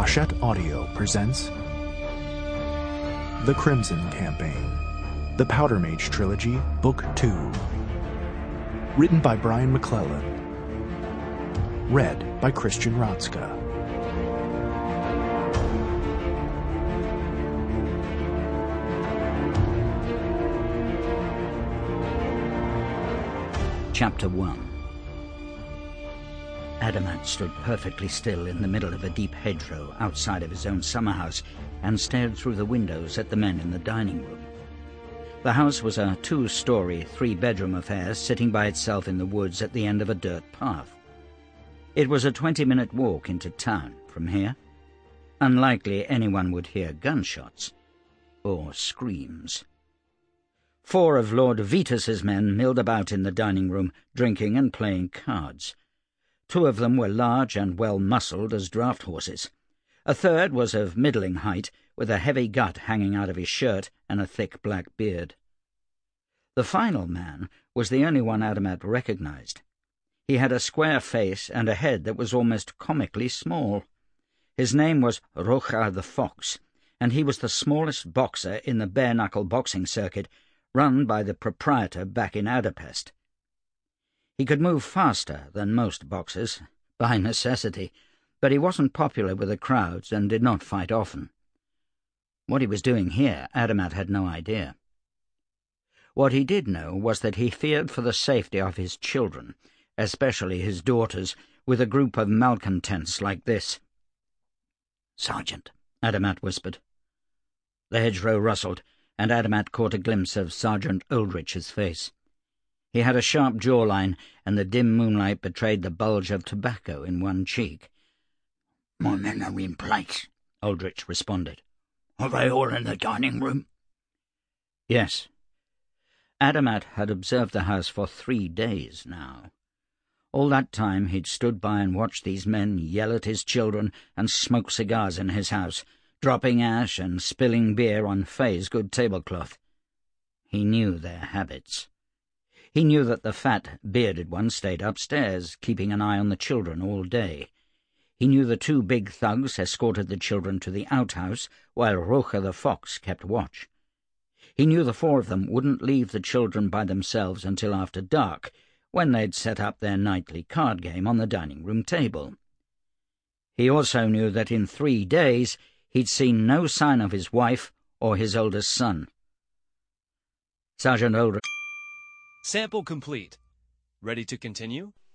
Hachette Audio presents The Crimson Campaign, The Powder Mage Trilogy, Book 2. Written by Brian McClellan. Read by Christian Rotska. Chapter 1. Adamant stood perfectly still in the middle of a deep hedgerow outside of his own summer house and stared through the windows at the men in the dining room. The house was a 2-story, 3-bedroom affair sitting by itself in the woods at the end of a dirt path. It was a 20-minute walk into town from here. Unlikely anyone would hear gunshots or screams. 4 of Lord Vitus's men milled about in the dining room, drinking and playing cards. 2 of them were large and well-muscled as draught horses. A third was of middling height, with a heavy gut hanging out of his shirt and a thick black beard. The final man was the only one Adamant recognized. He had a square face and a head that was almost comically small. His name was Rocha the Fox, and he was the smallest boxer in the bare-knuckle boxing circuit run by the proprietor back in Adapest. He could move faster than most boxers, by necessity, but he wasn't popular with the crowds and did not fight often. What he was doing here, Adamant had no idea. What he did know was that he feared for the safety of his children, especially his daughters, with a group of malcontents like this. "Sergeant," Adamant whispered. The hedgerow rustled, and Adamant caught a glimpse of Sergeant Uldrich's face. He had a sharp jawline, and the dim moonlight betrayed the bulge of tobacco in one cheek. "My men are in place," Uldrich responded. "Are they all in the dining room?" Yes. Adamant had observed the house for 3 days now. All that time he'd stood by and watched these men yell at his children and smoke cigars in his house, dropping ash and spilling beer on Faye's good tablecloth. He knew their habits. He knew that the fat, bearded one stayed upstairs, keeping an eye on the children all day. He knew the 2 big thugs escorted the children to the outhouse, while Rocha the Fox kept watch. He knew the 4 of them wouldn't leave the children by themselves until after dark, when they'd set up their nightly card game on the dining-room table. He also knew that in 3 days he'd seen no sign of his wife or his oldest son. Sergeant Uldrich. Sample complete. Ready to continue?